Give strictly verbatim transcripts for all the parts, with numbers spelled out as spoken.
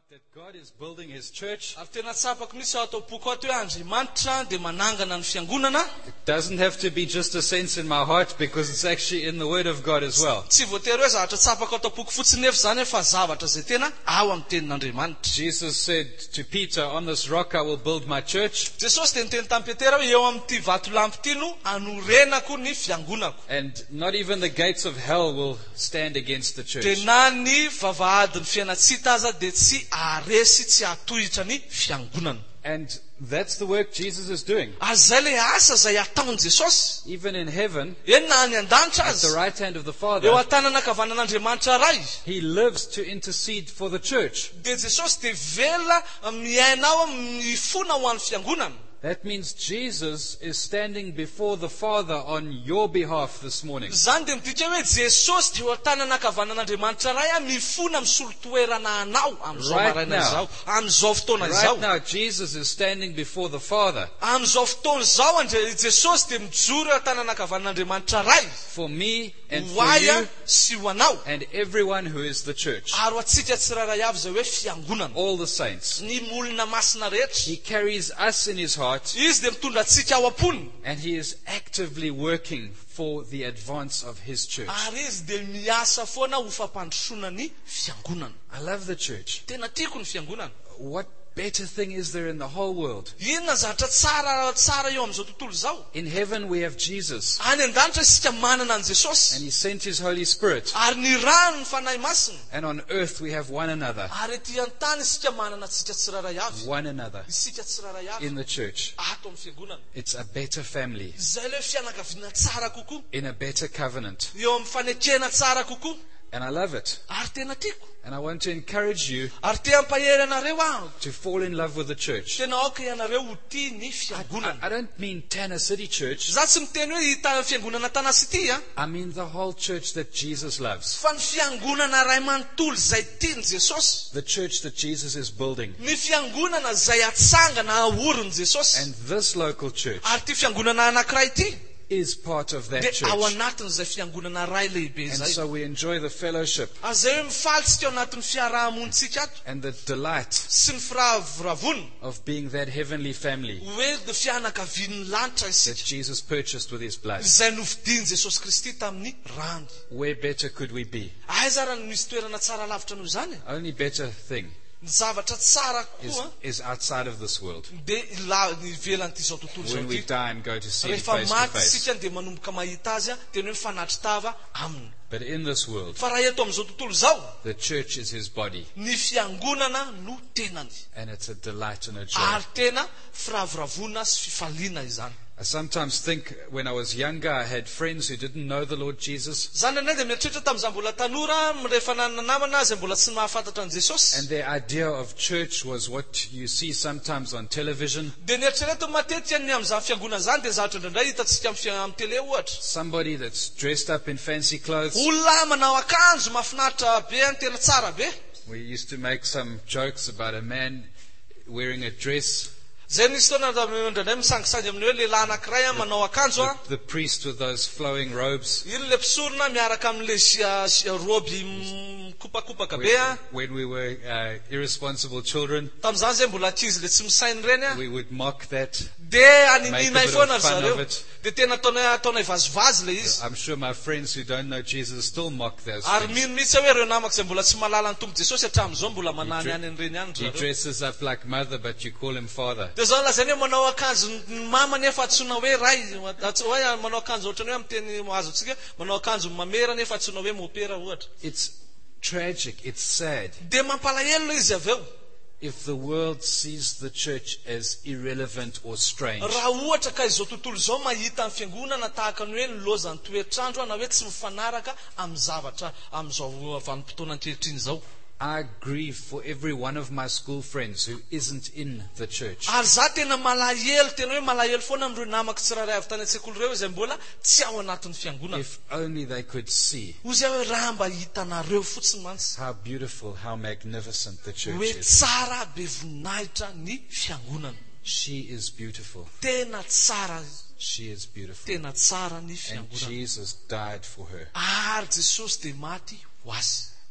heart that God is building His church. Ary tena tsapako misy ao atao-poko ato hoe Andriamanitra dia manangana ny fiangonana. It doesn't have to be just a sense in my heart because it's actually in the Word of God as well. Tsy voatery hoe zavatra tsapako atao-poko fotsiny efa zany fa zavatra zay tena ao amin'ny tenin'Andriamanitra. Jesus said to Peter, on this rock I will build my church. Jesosy dia niteny tamin'ny Petera hoe eo amin'ity vato lampy ity no anorenako ny fiangonako. And not even the gates of hell will stand against the church. Dia na ny vavahadin'ny fiainatsita aza dia tsy aharesy, tsy ahatohitra ny fiangonana. And that's the work Jesus is doing. Ary zay le asa zay ataony Jesosy. Even in heaven, Eny na any an-danitra at the azy, right hand of the eo Father, an-tanana ankavanan'Andriamanitra ray, He lives to intercede for the church. dia Jesosy dia vela miaina ao mifona ho an'ny fiangonana. That means Jesus is standing before the Father on your behalf this morning. Zany dia midika hoe Jesosy dia eo an-tanana ankavanan'Andriamanitra ray mifona misolo toerana anao amin'izao Right maraina now. izao, amin'izao fotoana Right izao. now, Jesus is standing before the Father Amin'izao fotoana izao Andre- Jesosy dia mijoro eo an-tanana ankavanan'Andriamanitra ray for me and ho for aia you sy ho anao, and everyone who is the church. ary ho atsika tsiraray avy zay hoe fiangonana, All the saints. ny molina masina rehetra. He carries us in His heart Izy dia mitondra atsika ao am-poniny, and He is actively working for the advance of His church. ary izy dia miasa foana ho fampandrosoana ny fiangonana. I love the church. Tena tiako ny fiangonana. What better thing is there in the whole world? Inona zavatra tsara tsara eo amin'izao tontolo izao? In heaven we have Jesus Any an-danitra isika manana an and Jesosy, He sent His Holy Spirit. ary ny rano ny fanahy masina, And on earth we have one another. ary ety an-tany isika manana tsika tsiraray avy, One another isika tsiraray avy in the church. ato amin'ny fiangonana. It's a better family Izay le fianakaviana tsara kokoa, in a better covenant. eo amin'ny fanekena tsara kokoa, And I love it. ary tena tiako. And I want to encourage you Ary te hampahery anareo aho, to fall in love with the church. tena aoka ianareo ho tia ny I, fiangonana. I don't mean Tanner City Church. Za tsy miteny hoe hita fiangonana Tanasy ity a, I mean the whole church that Jesus loves. fa ny fiangonana ray manontolo zay tiany Jesosy, The church that Jesus is building. ny fiangonana zay atsangana ahorony Jesosy. And this local church Ary ty fiangonana anankiray ity is part of that dia ao church. anatin'izay fiangonana ray lehibe And zay. so we enjoy the fellowship Ary zay hoe mifalitsika ao anatin'ny fiarahamonitsika ato and the delight sy ny firavoravony of being that heavenly family hoe ny fianakavian'ny lanitra that isika, Jesus purchased with His blood. izay novidiany Jesosy Kristy tamin'ny rano. Where better could we be? Aiza raha misy toerana tsara lavitra noho izany? Only better thing Ny zavatra tsara is, koa is outside of this world. dia la- ny ivelan'ity zao tontolo zao When we ity. die and go to see Him Rehefa face to maty face. isika dia manomboka mahita azy a, teny hoe mifanatry tava aminy. But in this world, Fa raha eto amin'izao tontolo izao, the church is His body. ny fiangonana no tenany, And it's a delight and a joy. ary tena firavoravona sy fifaliana izany. I sometimes think when I was younger, I had friends who didn't know the Lord Jesus. Zany indray dia mieritreritra tamin'izaho mbola tanora, rehefa nanana namana izay mbola tsy mahafantatra an' Jesosy. And their idea of church was what you see sometimes on television. Dia nieritrereto matetika ny amin'izany fiangonana zany dia zavatra indraindray hitantsika amin'ny fia- amin'ny tele ohatra. Somebody that's dressed up in fancy clothes. Olona manao akanjo mahafinaritra be, ny tena tsara be. We used to make some jokes about a man wearing a dress, Zay nisy taona indraindray misangisangy amin'ny hoe lehilahy anankiray a manao akanjo a, the priest with those flowing robes. iny le mpisorona miaraka amin'le sia- sia- roby mikopakopaka be a. When we were uh, irresponsible children, Tamin'izany zay mbola ankizy le tsy misainy reny a, we would mock that. dia Make a anininay bit foana of ry fun zareo, of it. dia tena ataonay ataonay vazivazy le izy. I'm sure my friends who don't know Jesus still mock those Ary things. mino mihitsy hoe ireo namako izay mbola tsy mahalala ny tompo Jesosy hatramin'izao mbola manany dre- any an'ireny any He ry zareo. dresses up like mother, but you call him father. Dia zao lazainy hoe manao akanjo ny mama nefa atsoina hoe ray, atso- hoe manao akanjo ohatrany hoe amin'ny teny azo antsika manao akanjo mamera nefa atsoina hoe mopera ohatra. It's tragic. It's sad. Dia mampalahelo izy avy eo. If the world sees the church as irrelevant or strange. Raha ohatra ka izao tontolo izao mahita ny fiangonana tahaka ny hoe ny lozan'ny toetrandro na hoe tsy mifanaraka amin'ny zavatra amin'izao vanim-potoana ankehitriny izao. I grieve for every one of my school friends who isn't in the church. Ary za tena malahelo, tena hoe malahelo foana amin'ireo namako tsiraray avy tany an-tsekoly ireo izay mbola tsy ao anatin'ny fiangonana. If only they could see Hoy izay hoe raha mba hitanareo fotsiny mantsy how beautiful, how magnificent the church hoe is. tsara be voninahitra ny fiangonana. She is beautiful. Tena tsara izy. She is beautiful. Tena tsara ny And fiangonana. Jesus died for her. Ary Jesosy dia maty ho azy.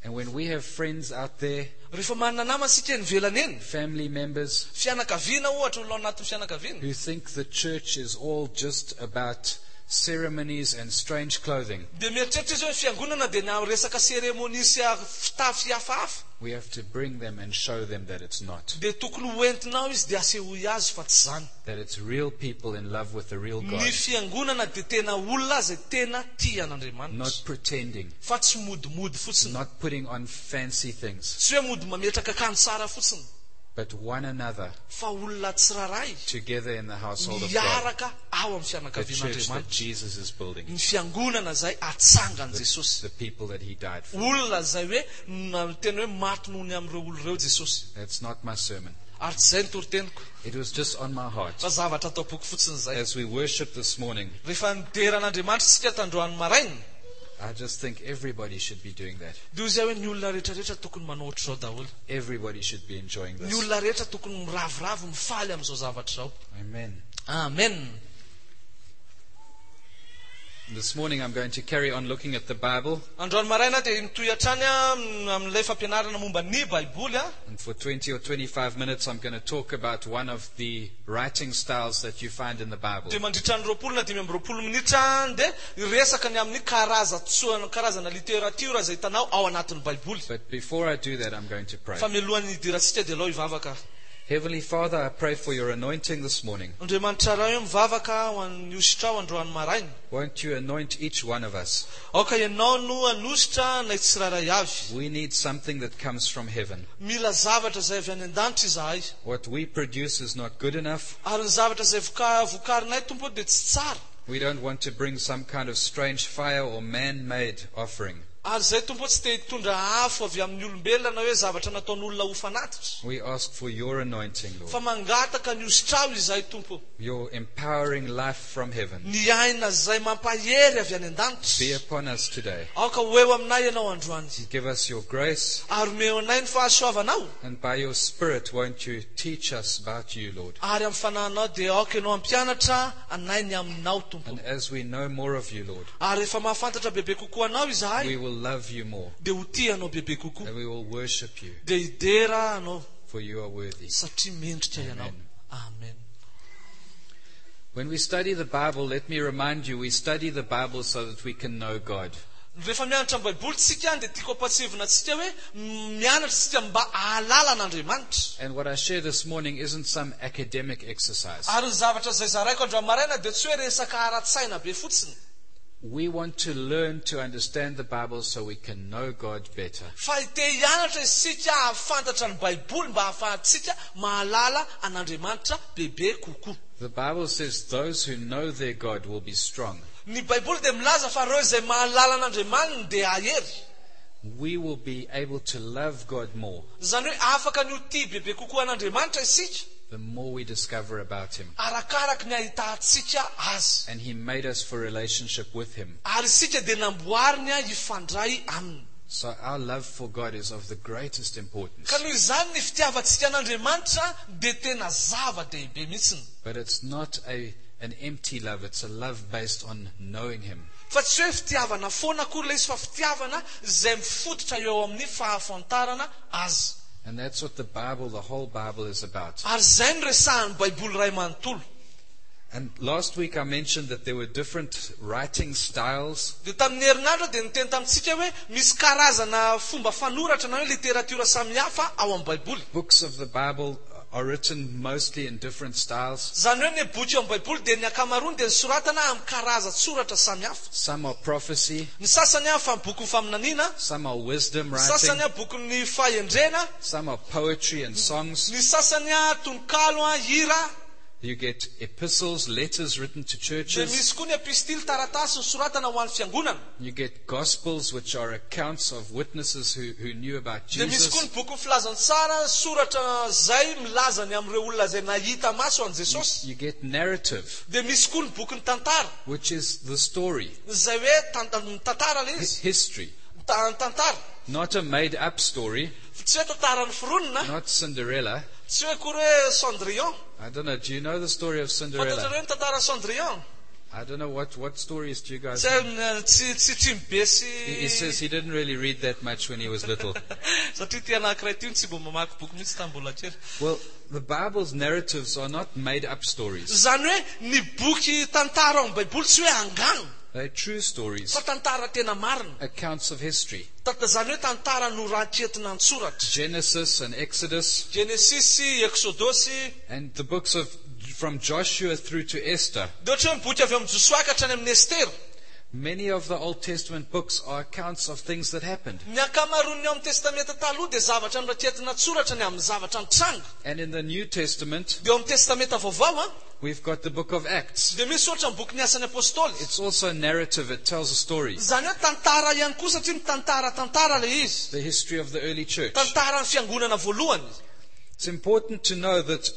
And when we have friends out there, Rehefa manana nama sika eny velany eny, family members, fianakaviana ohatra olona ao anatin'ny fianakaviana, who think the church is all just about ceremonies and strange clothing, dia mieritreritra izy hoe fiangonana dia ny resaka seremonia sy fitafy hafahafa, we have to bring them and show them that it's not. dia tokony hoentinao izy dia asehoy azy fa tsy zany. That it's real people in love with the real God, Ny fiangonana dia tena olona izay tena tia an'Andriamanitra, not pretending, fa tsy modimody fotsiny, not putting on fancy things, tsy hoe mody mametraka akanjo tsara fotsiny, but one another fa olona tsiraray together in the household of God, miaraka ao amin'ny the church that fianakavian'Andriamanitra, Jesus is building, ny fiangonana izay atsangan' Jesosy, the people that He died for. olona izay hoe na- tena hoe maty nohony amin'ireo olona ireo Jesosy. That's not my sermon. Ary tsy izay ny toriteniko, It was just on my heart. fa zavatra atao boky fotsiny izay. As we worship this morning, Rehefa nideran'Andriamanitra sika tandroany maraina, I just think everybody should be doing that. dia izay hoe ny olona rehetrarehetra tokony manao ohatr'izao daholo. Everybody should be enjoying Ny this. olona rehetra tokony miravoravo mifaly amin'izao zavatra izao. Amen. Amen. This morning I'm going to carry on looking at the Bible, Androany maraina dia mitoy hatrany a amin'ilay fampianarana momba ny Baiboly a. and for twenty or twenty-five minutes I'm going to talk about one of the writing styles that you find in the Bible. Dia mandritra ny roapolo na dimy amby roapolo minitra dia resaka ny amin'ny karaza tsoana karazana literatiora izay hitanao ao anatin'ny Baiboly. But before I do that, I'm going to pray. Fa mialohan'ny idiratsika dia alao hivavaka. Heavenly Father, I pray for your anointing this morning. Andriamanitra raha hoe mivavaka ho an'ny ositra ao androany maraina. Won't you anoint each one of us? Aoka ianao no anositra na tsiraray avy. We need something that comes from heaven. Mila zavatra izay avy any an-danitra izahay. What we produce is not good enough. Ary ny zavatra izay voka- vokarinay tompo dia tsy tsara. We don't want to bring some kind of strange fire or man-made offering. Ary izay tompo tsy te hitondra afo avy amin'ny olombelona na hoe zavatra nataon'olona ho fanatitra. We ask for your anointing, Fa Lord. mangataka ny ositrao izahay tompo. Your empowering life from heaven. Ny aina izay mampahery avy any Be an-danitra. upon us today. Aoka ho eo aminay ianao androany. Give us your grace, Ary omeo anay ny fahasoavanao. and by your Spirit, won't you teach us about you, Lord? Ary amin'ny fanahinao dia aoka ianao ampianatra anay ny aminao tompo. And as we know more of you, Lord, Ary rehefa mahafantatra bebe kokoa anao izahay, we will love you more, dia ho tia anao bebe kokoa. and we will worship you, Dia hidera anao for you are worthy. satria mendritra ianao. Amen. Amen. When we study the Bible, let me remind you, we study the Bible so that we can know God. Rehefa mianatra amin'ny Baiboly tsika dia tiako ampatsivona tsika hoe mianatra tsika mba ahalala an'Andriamanitra. And what I share this morning isn't some academic exercise. Ary ny zavatra izay zaraiko androany maraina dia tsy hoe resaka ara-tsaina be fotsiny. We want to learn to understand the Bible so we can know God better. Fa ite hianatra isika ahafantatra ny Baiboly mba ahafahantsika mahalala an'Andriamanitra bebe kokoa. The Bible says those who know their God will be strong. Ny Baiboly dia milaza fa ireo izay mahalala an'Andriamanitra dia ahery. We will be able to love God more Izany hoe afaka ny ho tia bebe kokoa an'Andriamanitra isika the more we discover about Him. arakaraka ny ahitantsika azy. And He made us for relationship with Him. Ary isika dia namboarina hifandray aminy. So our love for God is of the greatest importance. Ka noho izany ny fitiavantsika an'Andriamanitra dia tena zava-dehibe mihitsiny. But it's not a, an empty love, it's a love based on knowing Him. Fa tsy hoe fitiavana foana akory ilay izy fa fitiavana izay mifototra eo amin'ny fahafantarana azy. And that's what the Bible, the whole Bible is about. Ary izay no resahan'ny Baiboly ray manontolo. And last week I mentioned that there were different writing styles. Dia tamin'ny herinandro dia niteny tamintsika hoe misy karazana fomba fanoratra na hoe literatiora samihafa ao amin'ny Baiboly. Books of the Bible are written mostly in different styles. Izany hoe ny boky ao amin'ny Baiboly dia ny akamarony dia nisoratana amin'ny karazan-tsoratra samihafa. Some are prophecy, Ny sasany a fa boky ny faminaniana, some are wisdom ny sasany writing, a boky ny fahendrena, some are poetry and songs. ny sasany a tononkalo a hira. You get epistles, letters written to Dia churches. misy koa ny epistily taratasy nisoratana ho an'ny fiangonana. You get gospels, which are accounts of witnesses who, who knew about Dia misy koa ny Jesus. boky filazantsara soratra izay milaza ny amin'ireo olona izay nahita maso an' Jesosy. You get narrative, Dia misy koa ny boky ny tantara which is the story, izay hoe tant- ny tantara ilay hi- izy. history. Ta- ny tantara. Not a made-up story, Tsy hoe tantara ny foronina, not Cinderella. tsy hoe kory hoe Cendrillon. I don't know, do you know the story of Fantatrareo Cinderella? ny tantara Cendrillon. I don't know what, what stories do you guys... Tsy uh, tsy tsy tsy mibe sy He, he says he didn't really read that much when he was little. satria tia anankiray ty tsy mbo mamaky boky mihitsy tambola kely. Well, the Bible's narratives are not made-up stories. Zany hoe ny boky tantara ao amin'ny Baiboly tsy hoe angano, They're true stories, fa tantara tena marina. accounts of history. Tata zany hoe tantara norantientina an-tsoratra. Genesis and Exodus, Genesisy, Exodosy, and the books of from Joshua through to Esther. de ohatra hoe miboky avy amin'ny Josoa ka hatrany amin'ny Estera. Many of the Old Testament books are accounts of things that happened. Ny ankamaroany ao amin'ny testamenta taloha dia zavatra norantientina an-tsoratra ny amin'ny zavatra nitranga. And in the New Testament, Dia ao amin'ny testamenta vaovao a, we've got the book of Acts. dia misy ohatra ny boky ny asan'ny apôstôly. It's also a narrative, it tells a story. Zany hoe tantara ihany koa satria mitantara tantara le izy. The history of the early church. Tantara ny fiangonana voalohany. It's important to know that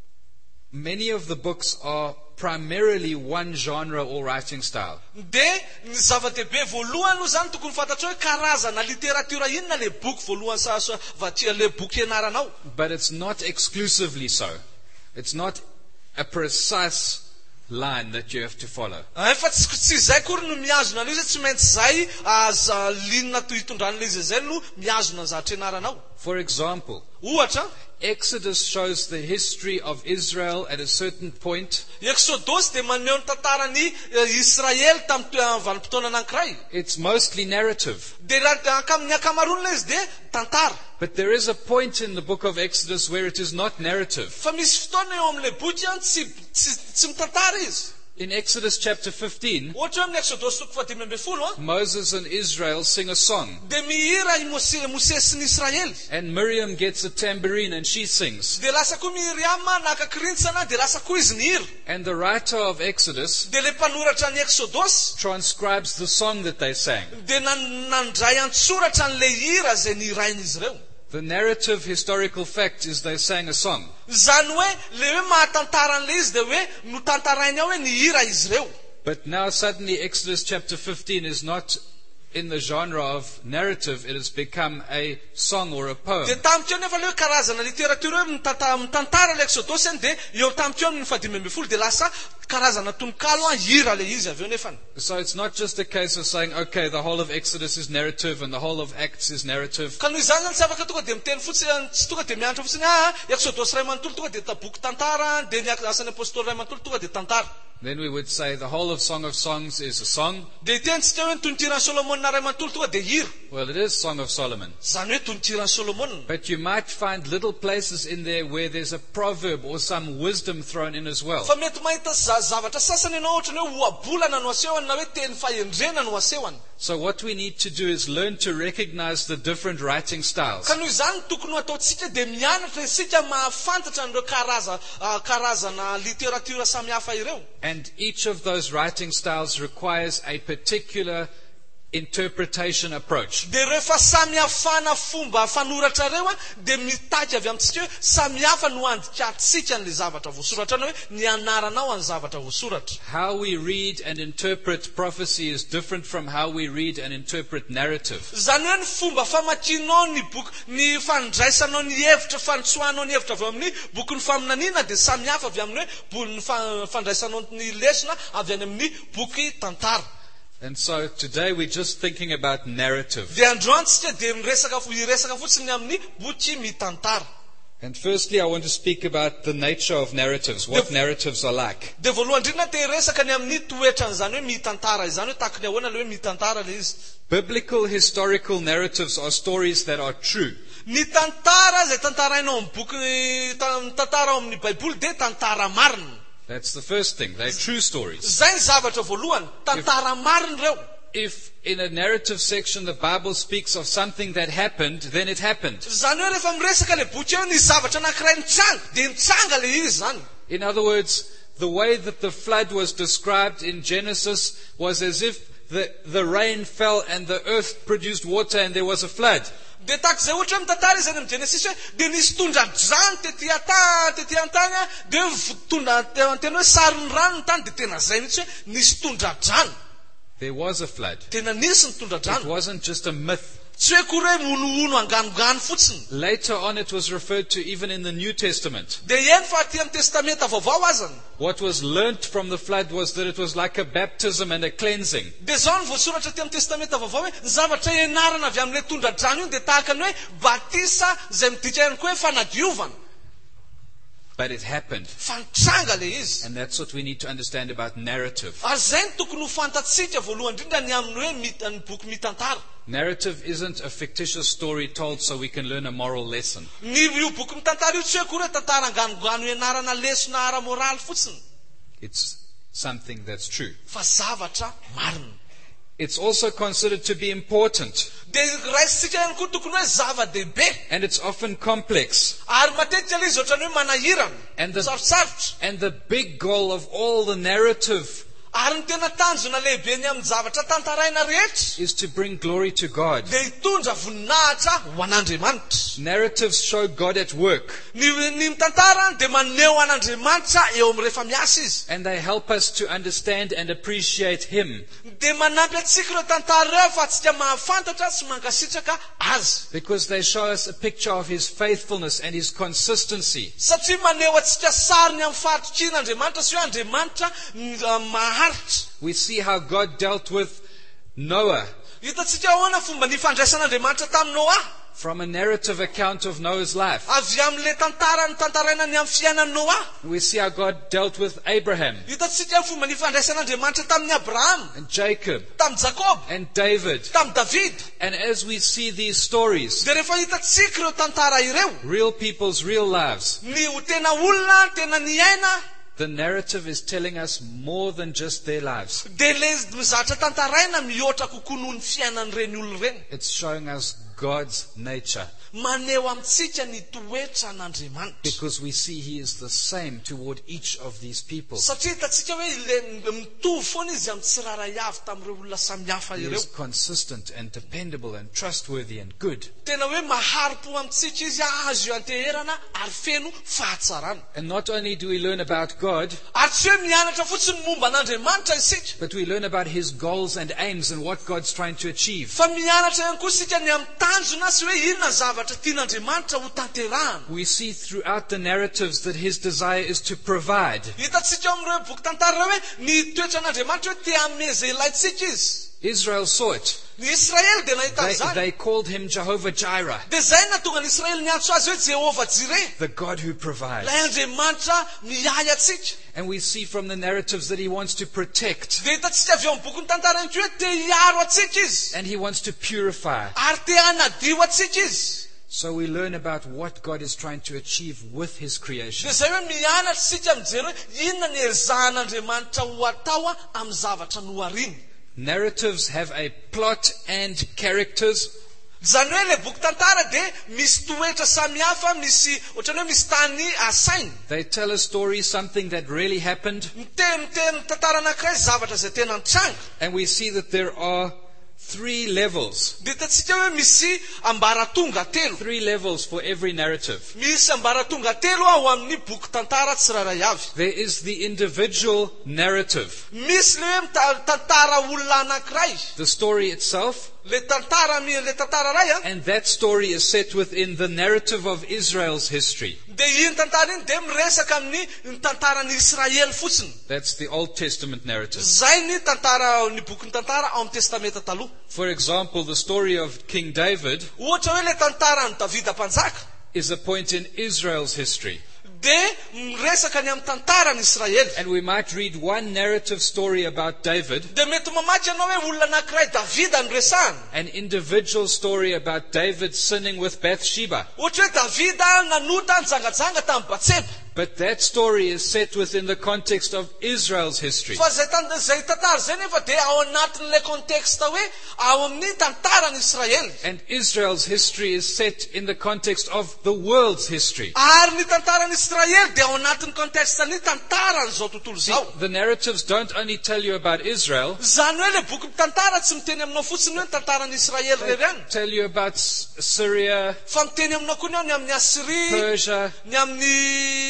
many of the books are primarily one genre or writing style. Dia ny zava-dehibe voalohany aloha zany tokony fantatra hoe karazana literatiora inona le boky voalohany sa sa- vatia le boky ianaranao. But it's not exclusively so. It's not a precise line that you have to follow. Ah, fa tsy tsy zay kory no miazona an'io, tsy maintsy zay aza linona to hitondran'ilay izy zay no miazona ny zavatra ianaranao. For example, Ohatra, Exodus shows the history of Israel at a certain point. Exodosy dia maneho ny tantarany Israely tamin'ny vanim-potoana anankiray. It's mostly narrative. Dia raha akam- ny akamaroana izy dia tantara. But there is a point in the book of Exodus where it is not narrative. Fa misy fotoana eo amin'ilay boky a tsy tsy tsy mitantara izy. In Exodus chapter fifteen, Ohatra hoe amin'ny Exodosy toko fahadimy ambin'ny folo a, Moses and Israel sing a song. dia mihira i Mose Mose sy ny Israely. And Miriam gets a tambourine and she sings. Dia lasa koa Miriama naka kirintsana, dia lasa koa izy mihira. And the writer of Exodus Dia le mpanoratra ny Exodosy transcribes the song that they sang. dia nan- nandray an-tsoratra n'le hira zay nihirain'izy ireo. The narrative historical fact is they sang a song. Zany hoe le hoe mahatantara an'le izy dia hoe no tantarainy ao hoe nihira izy ireo. But now suddenly Exodus chapter fifteen is not in the genre of narrative, it has become a song or a poem. Dia tamiko eo nefa le hoe karazana literatiora hoe mitanta- mitantara le Exodosy any dia eo tamiko eo amin'ny fahadimy ambin'ny folo dia lasa karazana tononkalo a hira le izy avy eo nefany. So it's not just a case of saying, okay, the whole of Exodus is narrative and the whole of Acts is narrative. Ka noho izany zany tsy afaka tonga dia miteny fotsiny, tsy tonga dia mianatra fotsiny ah Exodosy ray manontolo tonga dia taboky tantara, dia ny asan'ny apôstôly ray manontolo tonga dia tantara. Then we would say the whole of Song of Songs is a song. Dia itentsika hoe tonontiran'ny Solomona ray manontolo tonga dia hira. Well, it is Song of Solomon. Zany hoe tonontiran'ny Solomona. But you might find little places in there where there's a proverb or some wisdom thrown in as well. Fa mety mahita za- zavatra sasany ianao ohatra ny hoe ohabolana no asehony na hoe teny fahendrena no asehony. So what we need to do is learn to recognize the different writing styles. Ka noho izany tokony ho ataontsika dia mianatra isika mahafantatra an'ireo karaza ah, karazana literatiora samihafa ireo. And each of those writing styles requires a particular interpretation approach. Dia rehefa samihafana fomba fanoratra ireo a, dia mitaky avy amintsika hoe samihafa no andikatsika n'le zavatra voasoratra na hoe ny anaranao any zavatra voasoratra. How we read and interpret prophecy is different from how we read and interpret narrative. Zany hoe ny fomba famakianao ny boky, ny fandraisanao ny hevitra, fanontsoanao ny hevitra avy amin'ny boky ny faminaniana dia samihafa avy amin'ny hoe bo- ny fa- fandraisanao ny lesona avy any amin'ny boky tantara. And so today we're just thinking about narrative. Dia androany tsika dia miresaka fo- hiresaka fotsiny amin'ny boky mitantara. And firstly, I want to speak about the nature of narratives, what The- narratives are like. Dia voalohany indrindra te hiresaka ny amin'ny toetran'izany hoe mitantara izany hoe tahaka ny ahoana le hoe mitantara le izy. Biblical historical narratives are stories that are true. Ny tantara zay tantarainao amin'ny boky ta- tantara ao amin'ny Baiboly dia tantara marina. That's the first thing. They're true stories. Zay ny zavatra voalohany, tantara marina ireo. If in a narrative section the Bible speaks of something that happened, then it happened. Zany hoe rehefa miresaka le boky eo ny zavatra anankiray nitsanga, dia nitsanga le izy zany. In other words, the way that the flood was described in Genesis was as if the, the rain fell and the earth produced water and there was a flood. Dia tahaka izay ohatra hoe mitantara izy any amin'ny Genesis hoe dia nisy tondra-drano tetỳ ata- tetỳ an-tany a, dia v- tondra tena hoe saron'ny rano ny tany dia tena zay mihitsy hoe nisy tondra-drano. There was a flood. Tena nisy ny It tondra-drano. wasn't just a myth. tsy hoe kory hoe monoono anganogano fotsiny. Later on it was referred to even in the New Testament. De eny fa aty amin'ny testamenta vaovao azany. What was learnt from the flood was that it was like a baptism and a cleansing. De zao ny voasoratra aty amin'ny testamenta vaovao hoe ny zavatra ianarana avy amin'ilay tondra-drano iny de tahaka ny hoe batisa izay midika ihany koa hoe fanadiovana. But it happened. Fa nitranga le izy. And that's what we need to understand about narrative. Ary zay ny tokony ho fantatsika voalohany indrindra ny amin'ny hoe mit- ny boky mitantara. Narrative isn't a fictitious story told so we can learn a moral lesson. Ny io boky mitantara io tsy hoe kory hoe tantara anganogano ianarana lesona ara-moraly fotsiny. It's something that's true. Fa zavatra marina. It's also considered to be important. De raisitsika ihany koa tokony hoe zava-dehibe. And it's often complex. Ary matetika ilay izy ohatrany hoe manahirana. And the, Sarosarotra. and the big goal of all the narrative Ary ny tena tanjona lehibe ny amin'ny zavatra tantaraina rehetra is to bring glory to God. de hitondra voninahitra ho an'Andriamanitra. Narratives show God at work. Ny ny mitantara de maneho an'Andriamanitra eo amin'ny rehefa miasa izy. And they help us to understand and appreciate Him. De manampy atsika ireo tantara ireo fa atsika mahafantatra sy mankasitraka azy. Because they show us a picture of His faithfulness and His consistency. Satria maneho atsika sariny amin'ny fahatokian'Andriamanitra sy hoe Andriamanitra maharitra. We see how God dealt with Noah Hitatsika ahoana fomba nifandraisan'Andriamanitra tamin'ny Noa. from a narrative account of Noah's life. Avy amin'ilay tantara ny tantaraina ny amin'ny fiainan'ny Noa. We see how God dealt with Abraham Hitatsika fomba nifandraisan'Andriamanitra tamin'ny Abraham, and Jacob tamin'ny Jakob, and David. tamin'ny David. And as we see these stories, De rehefa hitatsika ireo tantara ireo, real people's real lives, ny ho tena olona, tena niaina, the narrative is telling us more than just their lives. de le mizatra tantaraina mihoatra kokoa noho ny fiainan'ireny olona ireny. It's showing us God's nature, Maneho amintsika ny toetra n'Andriamanitra. because we see He is the same toward each of these people. Satria hitatsika hoe ile mitovy foana izy amin'ny tsiraray avy tamin'ireo olona samihafa He ireo. is consistent and dependable and trustworthy and good. Tena hoe maharo-po amintsika izy azo io anteherana ary feno fahatsarana. And not only do we learn about God, Ary tsy hoe mianatra fotsiny momba an'Andriamanitra isika, but we learn about His goals and aims and what God's trying to achieve. fa mianatra ihany koa isika ny amin'ny tanjona sy hoe inona zavatra tian'Andriamanitra ho tanterahana. We see throughout the narratives that His desire is to provide. Hitatsika amin'ireo boky tantara ireo hoe ny toetran'Andriamanitra hoe te hanome izay ilaitsika izy. Israel saw it. Ny Israely de nahita They, an'izany. they called Him Jehovah Jireh, De zay natonga ny Israely niantso azy hoe Jehova Jireh, the God who provides. ilay Andriamanitra miay atsika. And we see from the narratives that He wants to protect De hitatsika avy eo amin'ny boky ny tantara iny hoe te hiaro atsika izy, and He wants to purify. ary te hanadio atsika izy. So we learn about what God is trying to achieve with His creation. De zay hoe mianatra sika mijery hoe inona ny ezahan'Andriamanitra ho atao a amin'ny zavatra nohariny. Narratives have a plot and characters, Zany hoe le boky tantara de misy toetra samihafa, misy ohatrany hoe misy tany asainy. they tell a story, something that really happened, Miteniteny tantara anankiray zavatra izay tena nitranga. and we see that there are three levels. De hitatsika hoe misy ambaratonga telo. Three levels for every narrative. Misy ambaratonga telo ao amin'ny boky tantara tsiraray avy. There is the individual narrative, Misy le hoe mita- tantara olona anankiray. the story itself, Le tantara mi le tantara ray a. and that story is set within the narrative of Israel's history. De iny tantara iny de miresaka amin'ny ny tantaran'ny Israely fotsiny. That's the Old Testament narrative. Zay ny tantara ny boky ny tantara ao amin'ny testamenta taloha. For example, the story of King David Ohatra hoe le tantaran'ny Davida mpanjaka is a point in Israel's history. de miresaka ny amin'ny tantaran'ny Israely. And we might read one narrative story about David, De mety mamaky ianao hoe olona anankiray Davida no resahana. an individual story about David sinning with Bathsheba. Ohatra hoe Davida nanota nijangajanga tamin'ny Batseba. But that story is set within the context of Israel's history. Fa zay tan- zay tantara zay nefa de ao anatin'ilay contexte hoe ao amin'ny tantaran'ny Israely. And Israel's history is set in the context of the world's history. Ary ny tantaran'ny Israely de ao anatin'ny contexte ny tantaran'izao tontolo zao. The narratives don't only tell you about Israel, Zany hoe le boky mitantara tsy miteny aminao fotsiny hoe ny tantaran'ny Israely they rerany. tell you about S- Syria, Fa miteny aminao koa ny ao ny amin'ny Asiria, Persia, ny amin'ny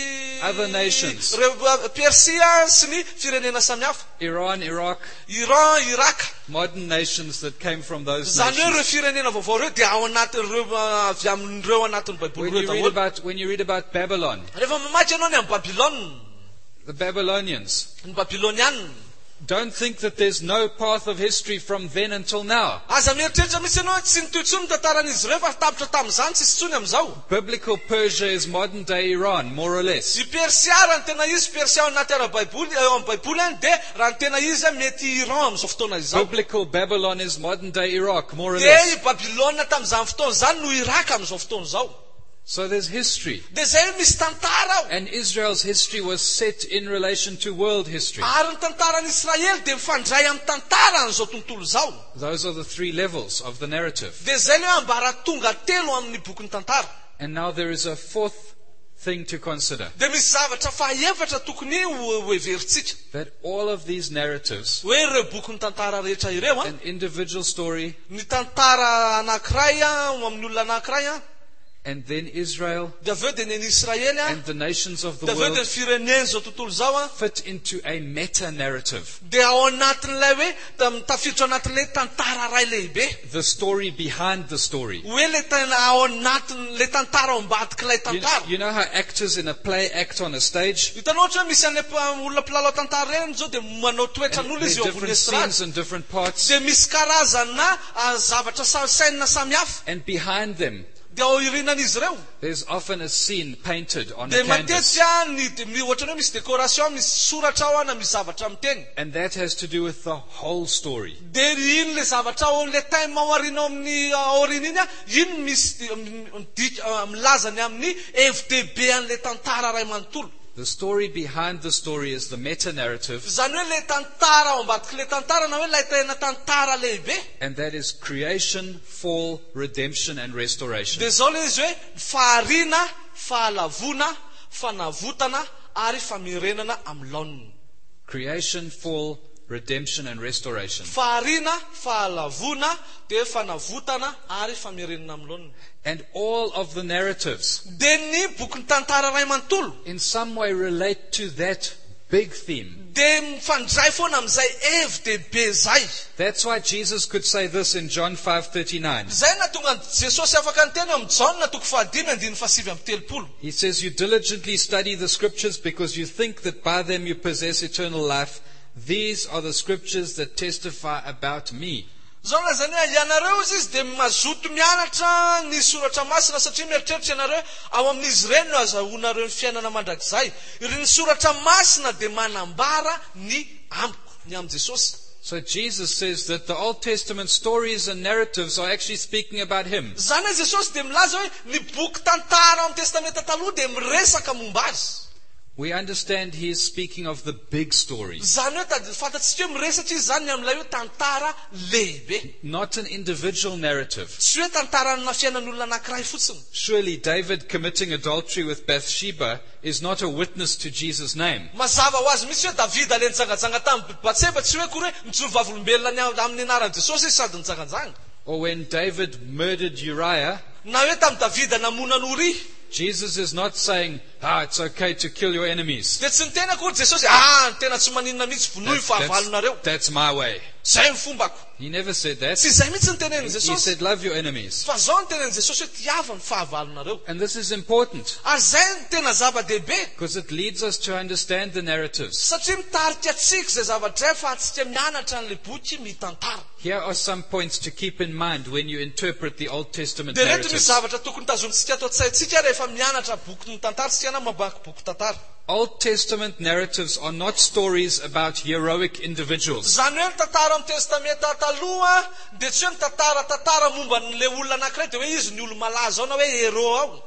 other nations. Reo Persia sy ny firenena samihafa. Iran, Iraq, Iran, Iraq. modern nations that came from those Zany hoe reo nations. firenena vaovao reo dia ao anatin'ireo uh, avy amin'ireo anatin'ny When Baiboly you reo read daholo. about, when you read about Babylon, Rehefa mamaky ianao ny amin'ny Babylone, the Babylonians, ny Babylonianina, don't think that there's no path of history from then until now. aza mieritreritra misy ianao tsy nitoy tsony tantaran'izy ireo fa tapitra tamin'izany tsisy tsony amin'izao. Biblical Persia is modern day Iran, more or less. I Persia raha ny tena izy Persia ao anaty ara-Baiboly, eo amin'ny Baiboly any, dia raha ny tena izy mety Iran amin'izao fotoana izao. Biblical Babylon is modern day Iraq, more or Dia less. i Babylone tamin'izany fotoana izany no Irak amin'izao fotoana izao. So there's history. Dia zay misy tantara ao. And Israel's history was set in relation to world history. Ary ny tantaran'i Israely dia mifandray amin'ny tantara an'izao tontolo izao. Those are the three levels of the narrative. Dia zay ilay hoe ambaratonga telo amin'ny bokin'ny tantara. And now there is a fourth thing to consider. Dia misy zavatra fahaefatra tokony ho ho everitsika. That all of these narratives, Hoe ireo bokin'ny tantara rehetra ireo a, an individual story, ny tantara anankiray a, ho amin'ny olona anankiray a, and then Israel dia avy eo dia ny an'i Israely a, and the nations of the dia avy eo dia ny world fireneny izao tontolo izao a, fit into a meta-narrative. dia ao anatin'ilay hoe tam- tafiditra ao anatin'ilay tantara ray lehibe. The story behind the story. Hoe le tena ao anatin'ilay tantara ao ambadik'ilay You, tantara. you know how actors in a play act on a stage? Hitanao ohatra hoe misy an'ilay pa- olona mpilalao tantara reny zao dia manao And toetran'olona there izy are eo ambony different estrada. scenes and different parts. Dia misy karazana ah, zavatra sa- saina samihafa. And behind them, Dia ao irinan'izy ireo. there's often a scene painted on a Dia canvas. matetika ny de- mi- ohatra hoe misy decoration, misy soratra ao na misy zavatra miteny. And that has to do with the whole story. Dia iny le zavatra ao le time ao aoriana ao amin'ny aoriana iny a, iny misy m- m- dik- ah, milaza ny amin'ny hevi-dehibe an'le tantara ray manontolo. The story behind the story is the meta-narrative, Zany hoe le tantara ao ambadik'le tantara na hoe ilay tena tantara lehibe. and that is creation, fall, redemption, and restoration. Dia zao le izy hoe fahariana, fahalavona, fanavotana ary famerenana amin'ny laoniny. Creation, fall, redemption, and restoration. Fahariana, fahalavona, dia fanavotana ary famerenana amin'ny laoniny. And all of the narratives Dia ny bokin'ny tantara ray manontolo in some way relate to that big theme. dia mifandray foana amin'izay hevi-dehibe zay. That's why Jesus could say this in John five thirty-nine. Zay na tonga Jesosy afaka niteny eo amin'ny Jaona toko fahadimy andiny fasivy amby telopolo. He says, you diligently study the scriptures because you think that by them you possess eternal life. These are the scriptures that testify about me. Zao la zany hoe ianareo izy izy dia mazoto mianatra ny soratra masina satria mieritreritra ianareo ao amin'izy ireny no azahoanareo ny fiainana mandrakizay. Ireny soratra masina dia manambara ny amiko, ny am Jesosy. So Jesus says that the Old Testament stories and narratives are actually speaking about him. Zany hoe Jesosy dia milaza hoe ny boky tantara ao amin'ny testamenta taloha dia miresaka momba azy. We understand he is speaking of the big stories, Zany hoe tad- fantatsika hoe miresatra izy zany amin'ilay hoe tantara lehibe. not an individual narrative. Tsy hoe tantarana fiainan'olona anankiray fotsiny. Surely David committing adultery with Bathsheba is not a witness to Jesus' name. Mazava ho azy misy hoe Davida le nitsangajanga tamin'ny Batseba, tsy hoe kory hoe nijoro vavolombelona ny am- amin'ny anaran'i Jesosy izy sady nitsanganjanga. Or when David murdered Uriah, Na hoe tamin'ny Davida namona ny Uri, Jesus is not saying, ah, it's okay to kill your enemies. dia tsy nitena kory Jesosy, ah, ny tena tsy maninona mihitsy vonoy That's, fahavalonareo. that's my way. Zay ny fombako. He never said that. Tsy zay mihitsy ny tenen'i He Jesosy. said, love your enemies. Fa zao ny tenen'i Jesosy hoe tiava ny fahavalonareo. And this is important Ary zay ny tena zava-dehibe. because it leads us to understand the narratives. Satria mitarika atsika zay zavatra fa atsika mianatra an'le boky mitantara. Here are some points to keep in mind when you interpret the Old Testament Dia reto ny narratives. zavatra tokony tazontsika ato an-tsaintsika rehefa mianatra boky ny tantara, tsika na mabaky boky tantara. Old Testament narratives are not stories about heroic individuals. Zany hoe ny tantara amin'ny testamenta taloha dia tsy hoe mitantara tantara momba n'le olona anankiray dia hoe izy ny olo malaza ao na hoe hero ao.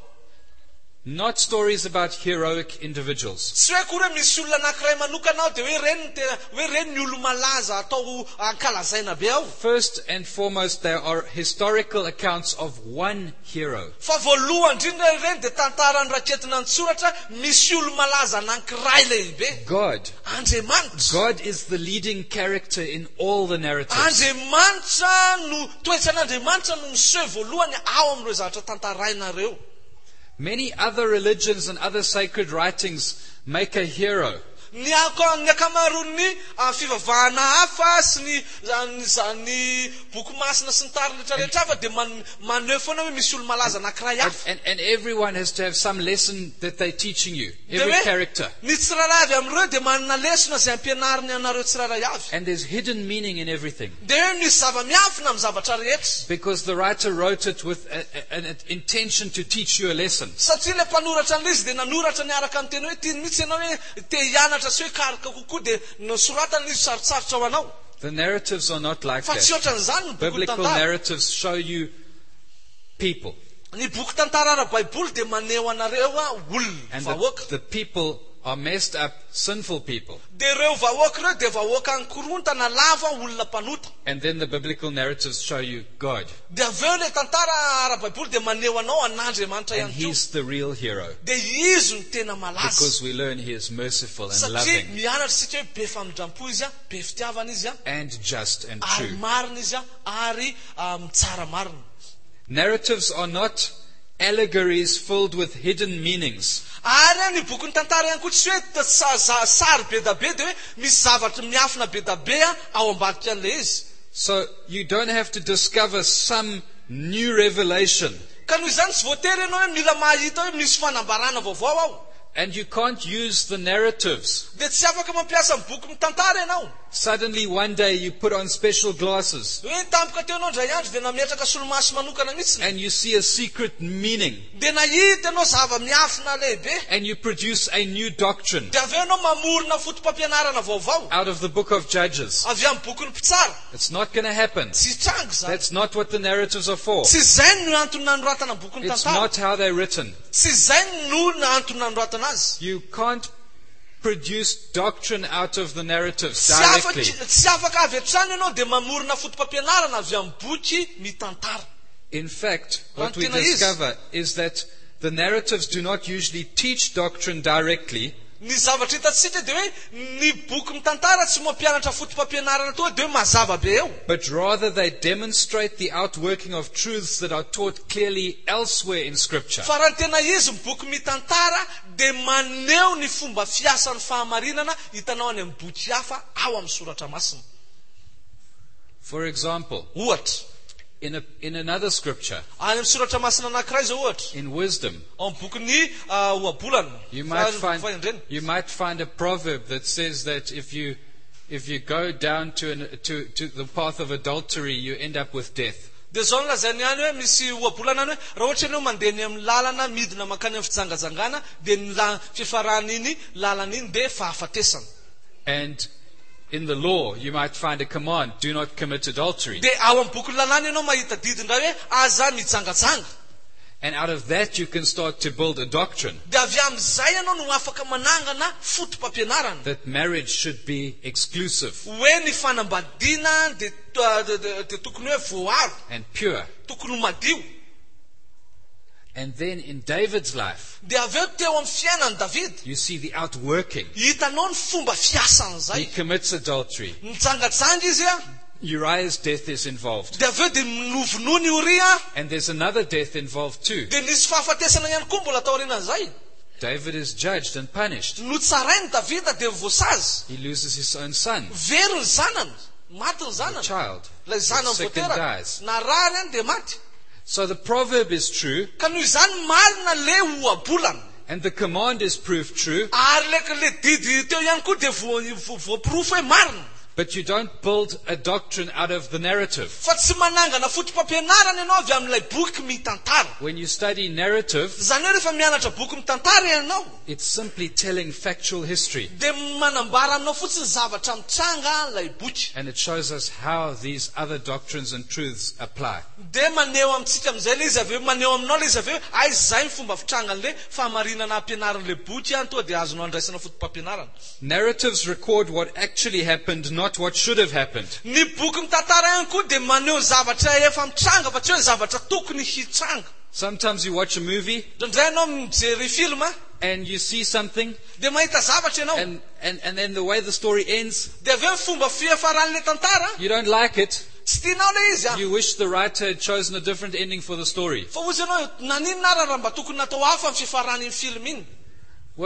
Not stories about heroic individuals. Tsy hoe kory hoe misy olona anankiray manokana ao dia hoe reny ny tena hoe reny ny olo malaza atao ankalazaina be ao. First and foremost, there are historical accounts of one hero. Fa voalohany indrindra ireny dia tantara ny raketina ny soratra misy olo malaza anankiray lehibe. God. Andriamanitra. God is the leading character in all the narratives. Andriamanitra no toetran'Andriamanitra no miseho voalohany ao amin'ireo zavatra tantarainareo. Many other religions and other sacred writings make a hero. Ny ako- ny akamaroan'ny ah, fivavahana hafa sy ny zany zany boky masina sy ny tariny rehetrarehetra hafa dia man- maneho foana hoe misy olo malaza anankiray And, hafa. and, and everyone has to have some lesson that they're teaching you. Dia Every hoe, character. ny tsiraray avy amin'ireo dia manana lesona izay ampianariny anareo tsiraray avy. And there's hidden meaning in everything. Dia hoe misy zava-miafina amin'ny zavatra rehetra. Because the writer wrote it with a, a, an intention to teach you a lesson. Satria ilay mpanoratra an'ilay izy dia nanoratra niaraka amin'ny teny hoe tiany mihitsy ianao hoe te hianatra sy hoe karika kokoa dia nosoratana izy sarotsarotra ho anao. The narratives are not like Fa tsy that. ohatran'izany ny boky Biblical tantara. narratives show you people. Ny boky tantara ara-baiboly dia maneho anareo a olona And the, vahoaka. the people are messed up, sinful people. Dia ireo vahoaka ireo dia vahoaka ankorontana lava olona mpanota. And then the biblical narratives show you God. Dia avy eo ilay tantara ara-baiboly dia maneho anao an'Andriamanitra And ihany koa. He's the real hero. Dia izy no tena malaza. Because we learn He is merciful and Satria loving mianatra sika hoe be famindrampo izy a, be fitiavana izy a, and just and ary true. marina izy a, ary ah, mitsara marina. Narratives are not allegories filled with hidden meanings. Ary ny boky ny tantara ihany koa tsy hoe t- sa- sa- sary be da be dia hoe misy zavatra miafina be da be a ao ambadika an'ilay izy. So you don't have to discover some new revelation. Ka noho izany tsy voatery ianao hoe mila mahita hoe misy fanambarana vaovao ao. And you can't use the narratives. Dia tsy afaka mampiasa ny boky mitantara ianao. Suddenly one day you put on special glasses Hoe tampoka teo ianao indray andro dia nametraka solomaso manokana mihitsy. and you see a secret meaning Dia nahita ianao zava-miafina lehibe. and you produce a new doctrine Dia avy eo ianao mamorona fotom-pampianarana vaovao. out of the book of Judges. Avy amin'ny boky ny mpitsara. It's not going to happen. Tsy trango izany. That's not what the narratives are for. Tsy izay no antony nanoratana ny boky ny It's tantara. not how they're written. Tsy izay no antony nanoratana azy. You can't produce doctrine out of the narratives Tsy afaka directly. tsy afaka avy hatrany ianao dia mamorona fotom-pampianarana avy amin'ny boky mitantara. In fact, what we Antena is- discover is that the narratives do not usually teach doctrine directly, Ny zavatra hitantsika dia hoe ny boky mitantara tsy mampianatra fotom-pampianarana toa dia hoe mazava be eo. but rather they demonstrate the outworking of truths that are taught clearly elsewhere in Scripture. Fa raha ny tena izy ny boky mitantara dia maneho ny fomba fiasan'ny fahamarinana hitanao any amin'ny boky hafa ao amin'ny soratra masina. For example, Ohatra, in, a, in another Scripture, any amin'ny soratra masina anankiray izao ohatra, in wisdom, ao amin'ny bokin'ny ah, ohabolana. you might Fa- find, fahendrena. you might find a proverb that says that if you, if you go down to, an, to, to the path of adultery, you end up with death. Dia zao no lazainy ihany hoe misy ohabolana any hoe raha ohatra ianao mandeha ny amin'ny lalana midina mankany amin'ny fijangajangana dia ny la- fifarana iny lalana iny dia fahafatesana. And in the law, you might find a command, do not commit adultery. Dia ao amin'ny boky lalàna ianao mahita didindray hoe aza mijangajanga. And out of that, you can start to build a doctrine Dia avy amin'izay ianao no afaka manangana fotom-pampianarana. that marriage should be exclusive Hoe ny fanambadiana dia to- dia- dia- dia tokony hoe voaro, and pure. tokony ho madio. And then in David's life, Dia avy eo teo amin'ny fiainan'i David, you see the outworking. hitanao ny fomba He fiasan'izay. commits adultery. Mijangajanga izy a, Uriah's death is involved. dia avy eo dia novonoa ny Uria, And there's another death involved too. dia nisy fahafatesana ihany koa mbola tao aorianan'izay. David is judged and punished. Notsarainy Davida dia vosazy. He loses his own son, Very ny zanany, maty ny a zanany. child. Ilay Gets zanany sick and voatera. dies. Na rary any dia maty. So the proverb is true, Ka noho izany marina le ohabolana. and the command is proved true, Ary le le didy teo ihany koa dia vo- vo- voapirofo hoe marina. but you don't build a doctrine out of the narrative. Fa tsy manangana fotom-pampianarana ianao avy amin'ilay boky mitantara. When you study narrative, Zany hoe rehefa mianatra boky mitantara ianao, it's simply telling factual history. dia manambara aminao fotsiny zavatra mitranga ilay boky. And it shows us how these other doctrines and truths apply. Dia maneho amintsika amin'izay le izy avy eo, maneho aminao le izy avy eo, aiza izay ny fomba fitrangan'le fahamarinana ampianaran'le boky any toa dia azonao andraisana fotom-pampianarana. Narratives record what actually happened, not what should have happened. Ny boky mitantara ihany koa dia maneho zavatra efa mitranga fa tsy hoe zavatra tokony hitranga. Sometimes you watch a movie Indraindray ianao mijery film a, and you see something, dia mahita zavatra ianao. and, and, and then the way the story ends, Dia avy eo ny fomba fiafaran'le tantara, you don't like it. tsy tianao le izy a. You wish the writer had chosen a different ending for the story. Fa ozy ianao, naninona ara raha mba tokony natao hafa ny fiafaran'iny film iny? Well,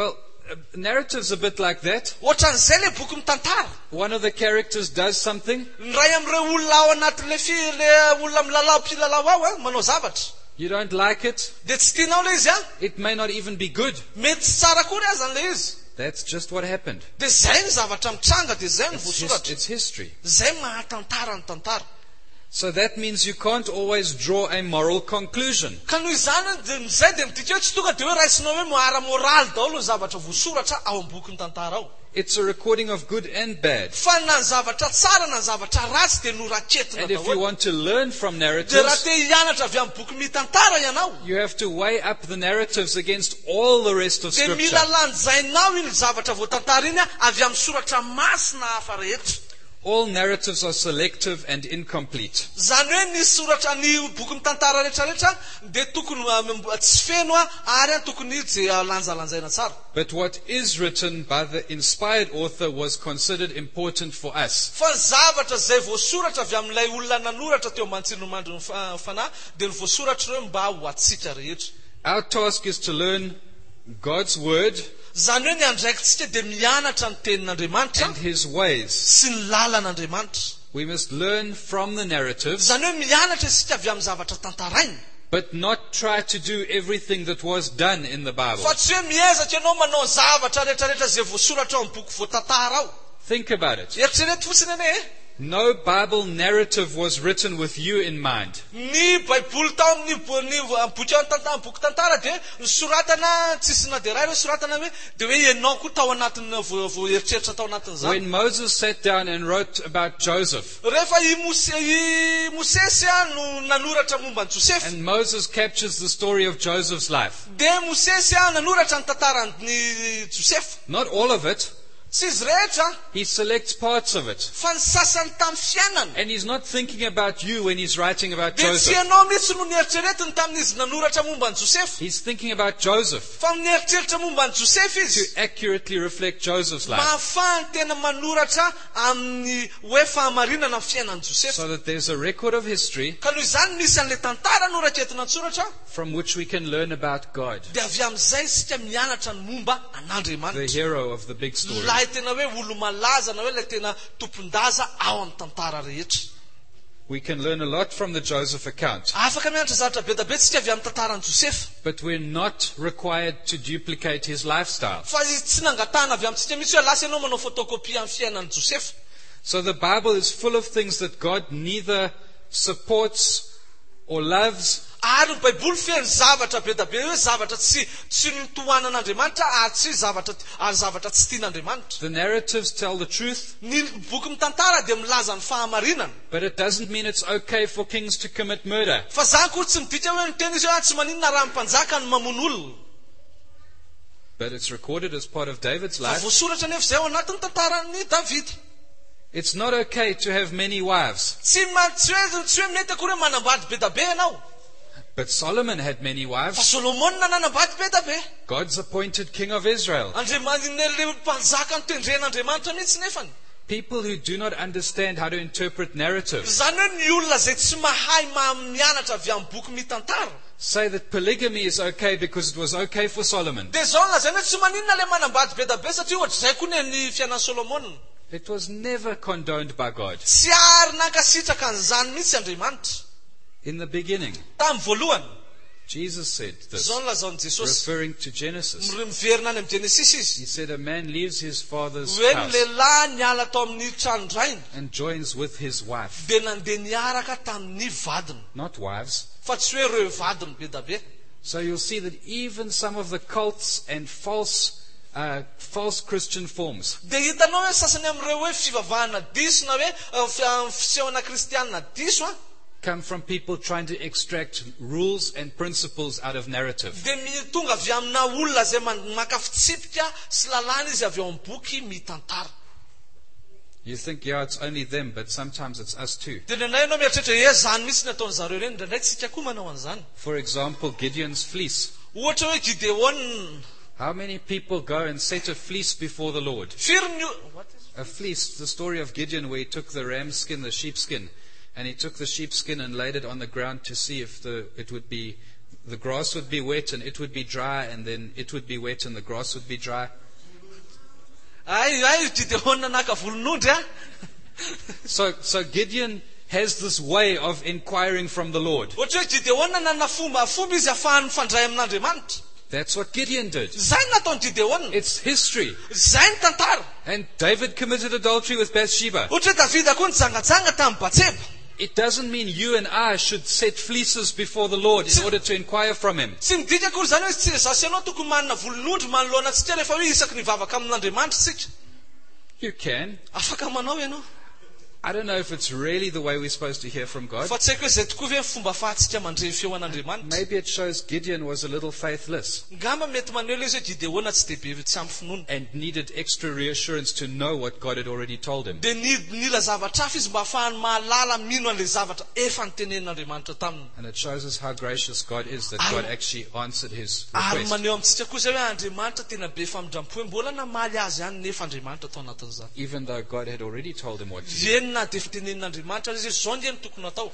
uh, narrative's a bit like that. Ohatran'izay le boky mitantara. One of the characters does something. Ny ray am'ireo olona ao anatin'le fi le olona milalao mpilalao ao a manao zavatra. You don't like it. De tsy tianao le izy a. It may not even be good. Mety tsy tsara kory aza le izy. That's just what happened. De zay ny zavatra mitranga de zay ny It's, his, voasoratra. it's history. Zay mahatantara ny tantara. So that means you can't always draw a moral conclusion. Ka noho izany de zay de midika hoe tsy tonga de hoe raisinao hoe moara moraly daholo ny zavatra voasoratra ao am-boky ny tantara ao. It's a recording of good and bad. Fa na ny zavatra tsara na ny zavatra ratsy de noraketina And if you daholo. want to learn from De raha narratives, te hianatra avy amin'ny boky mitantara ianao, you have to weigh up the narratives against all the rest of de mila Scripture. lanjainao iny zavatra voatantara iny a avy amin'ny soratra masina hafa rehetra. All narratives are selective and incomplete. Zany hoe ny soratra ny boky mitantara rehetrarehetra de tokony uh, tsy feno a ary a tokony je lanjalanjaina tsara. But what is written by the inspired author was considered important for us. Fa ny zavatra zay voasoratra avy amin'ilay olona nanoratra teo ambantsiny mandro ny fa- fanahy de ny voasoratra hoe mba ho atsika rehetra. Our task is to learn God's word Zany hoe ny andraikitsika de mianatra ny tenin'Andriamanitra and his ways. sy ny lalan'Andriamanitra. We must learn from the narratives, Zany hoe mianatra isika avy amin'ny zavatra tantarainy. but not try to do everything that was done in the Bible. Fa tsy hoe miezatra ianao manao zavatra rehetrarehetra zay voasoratra ao amin'ny boky voatantara ao. Think about it. Eritrereto fotsiny ane e. No Bible narrative was written with you in mind. Ny baiboly tao amin'ny bo- ny vo- boky ao tantara boky tantara de nisoratana tsisy na de ray hoe soratana hoe de hoe ianao koa tao anatin'ny vo- voaeritreritra tao anatin'izany. When Moses sat down and wrote about Joseph, Rehefa i Mose i Mosesy a no nanoratra momba ny Josefy. and Moses captures the story of Joseph's life. De Mosesy a nanoratra ny tantaran'ny Josefy. Not all of it. Tsy izy rehetra, He selects parts of it. fa ny sasany tamin'ny fiainany. And he's not thinking about you when he's writing about De tsy Joseph. ianao mihitsy no nieritreretiny tamin'izy nanoratra momba ny Josefy. He's thinking about Joseph Fa mieritreritra momba ny Josefy to izy. accurately reflect Joseph's life, Mahafahany tena manoratra amin'ny hoe fahamarinana ny fiainan'ny Josefy. so that there's a record of history Ka noho izany misy an'le tantara noraketina an-tsoratra from which we can learn about God, de avy amin'izay isika mianatra ny momba the an'Andriamanitra. hero of the big story. Lahy tena hoe olo malaza na hoe le tena tompondaza ao amin'ny tantara rehetra. We can learn a lot from the Joseph account, Afaka mianatra zavatra be da be tsika avy amin'ny tantaran'i Josefy. but we're not required to duplicate his lifestyle. Fa tsy nangatana avy amintsika mihitsy hoe lasa ianao manao photocopie amin'ny fiainan'i Josefy. So the Bible is full of things that God neither supports or loves, Ary ny baiboly feno zavatra be da be hoe zavatra tsy tsy nitohanan'Andriamanitra ary tsy zavatra ary zavatra tsy tian'Andriamanitra. the narratives tell the truth, Ny boky mitantara de milaza ny fahamarinana. but it doesn't mean it's okay for kings to commit murder. Fa zany koa tsy midika hoe miteny izy hoe ah, tsy maninona raha ny mpanjaka ny mamono olona. But it's recorded as part of David's Fa life. voasoratra nefa zay ao anatin'ny tantaran'ny Davida. It's not okay to have many wives. Tsy ma- tsy hoe tsy hoe mety akory hoe manambady be da be ianao. But Solomon had many Fa wives, Solomona nanambady be da be. God's appointed king of Israel. Andriamanitra le mpanjaka ny tendren'Andriamanitra mihitsy nefany. People who do not understand how to interpret narratives Zany hoe ny olona zay tsy mahay ma- mianatra avy amin'ny boky mitantara. say that polygamy is okay because it was okay for Solomon. De zao na zany hoe tsy maninona le manambady be da be satria ohatry zay koa ny fiainan'i Solomona. It was never condoned by God. Tsy ary nankasitraka an'izany mihitsy Andriamanitra. In the beginning, Tamin'ny voalohany, Jesus said this, zao no lazao Jesosy. referring to Genesis. Miverina any amin'ny Genesis izy. He said, a man leaves his father's Hoe ny house lehilahy niala tao amin'ny tranondrainy and joins with his wife. de nandeha niaraka tamin'ny vadiny. Not wives. Fa tsy hoe reo vadiny be da be. So you'll see that even some of the cults and false, uh, false Christian forms De hitanao hoe sasany amin'ireo hoe fivavahana diso na hoe uh, fi- uh, fisehoana kristianina diso a, come from people trying to extract rules and principles out of narrative. de mi- tonga avy amina olona zay man- maka fitsipika sy lalàna izy avy ao amin'ny boky mitantara. You think, yeah, it's only them, but sometimes it's us too. De nanahy ianao mieritreritra e zany mihitsy ny ataony zareo reny, ndraindray tsika koa manao an'izany. For example, Gideon's fleece. Ohatra hoe Gideon, How many people go and set a fleece before the Lord? firy ny o- what is- A fleece, the story of Gideon where he took the ram skin, the sheepskin, and he took the sheepskin and laid it on the ground to see if the it would be, the grass would be wet and it would be dry, and then it would be wet and the grass would be dry. ay ay Gideon naka volon'ondry a. So, so Gideon has this way of inquiring from the Lord. Ohatra hoe Gideon nanana fomba fomba izy ahafahany mifandray amin'Andriamanitra. That's what Gideon did. Zay nataony Gideon. It's history. Zay ny tantara. And David committed adultery with Bathsheba. Ohatra hoe Davida koa nijangajanga tamin'ny Batseba. It doesn't mean you and I should set fleeces before the Lord in order to inquire from Him. Tsy midika akory zany hoe tsy zasy ianao tokony manana volon'ondry manoloana antsika rehefa hoe isaky nivavaka amin'Andriamanitra sika. You can. Afaka manao ianao. I don't know if it's really the way we're supposed to hear from God. Fa tsy haiko hoe zay tokoa ve fomba afahantsika mandre feo an'Andriamanitra. Maybe it shows Gideon was a little faithless Ngamba mety maneho le izy hoe Gideon tsy de be tsy ampy finoana. and needed extra reassurance to know what God had already told him. De ni nila zavatra hafa izy mba ahafahany mahalala mino an'le zavatra efa nitenenin'Andriamanitra taminy. And it shows us how gracious God is that God actually answered his Ary request. maneho amintsika koa zay hoe Andriamanitra tena be famindrampo hoe mbola namaly azy ihany nefa Andriamanitra tao anatin'izany. Even though God had already told him what to do. Eny na de fitenenin'Andriamanitra izy zao ndieny tokony atao.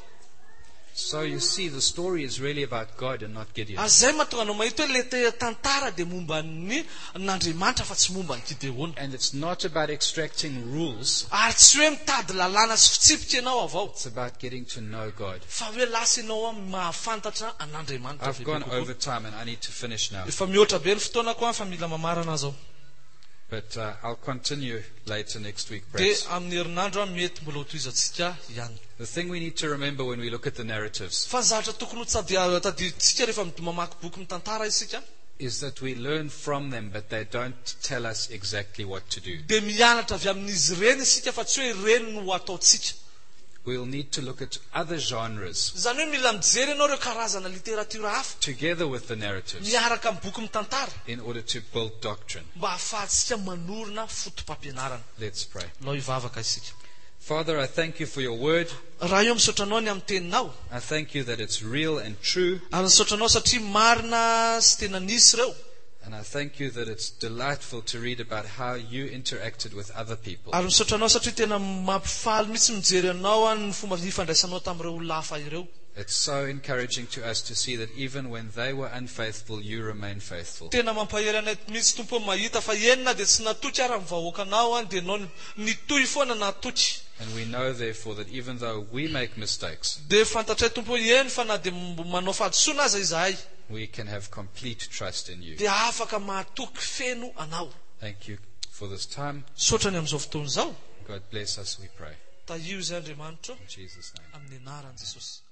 So you see, the story is really about God and not Gideon. Azay mahatonga anao mahita hoe le te- tantara de momba ny n'Andriamanitra fa tsy momba ny Gideon. And it's not about extracting rules. Ary tsy hoe mitady lalàna sy fitsipika ianao avao. It's about getting to know God. Fa hoe lasa ianao mahafantatra an'Andriamanitra. I've gone over time and I need to finish now. Efa mihoatra be ny fotoana koa fa mila mamarana zao. But uh, I'll continue later next week, De perhaps. amin'ny herinandro a mety mbola hotoizantsika ihany. The thing we need to remember when we look at the narratives Fa ny zavatra tokony ho tsady- tadidintsika rehefa mamaky boky mitantara isika is that we learn from them, but they don't tell us exactly what to do. de mianatra avy amin'izy ireny isika fa tsy hoe ireny no ataontsika. We'll need to look at other genres Zany hoe mila mijery ianao ireo karazana literatiora hafa together with the narratives miaraka amin'ny boky mitantara in order to build doctrine. mba ahafahantsika manorina fotom-pampianarana. Let's pray. Nao hivavaka isika. Father, I thank you for your word. Raha io misaotra anao ny amin'ny teninao. I thank you that it's real and true. Ary misaotra anao satria marina sy tena nisy reo. And I thank you that it's delightful to read about how you interacted with other people. Ary misaotra anao satria tena mampifaly mitsy mijery anao ny fomba hifandraisanao tamin'ireo olona hafa ireo. It's so encouraging to us to see that even when they were unfaithful, you remain faithful. Tena mampahery anay mitsy tompo mahita fa enina de tsy natoky ary amin'ny vahoakanao any de nao nitohy foana natoky. And we know therefore that even though we make mistakes, De fantatray tompo eny fa na de manao fahadisoana aza izahay we can have complete trust in you. de afaka mahatoky feno anao. Thank you for this time. Sotra ny amin'izao fotoana izao. God bless us, we pray. Taio izay Andriamanitra In Jesus' name. amin'ny anaran'i Jesosy.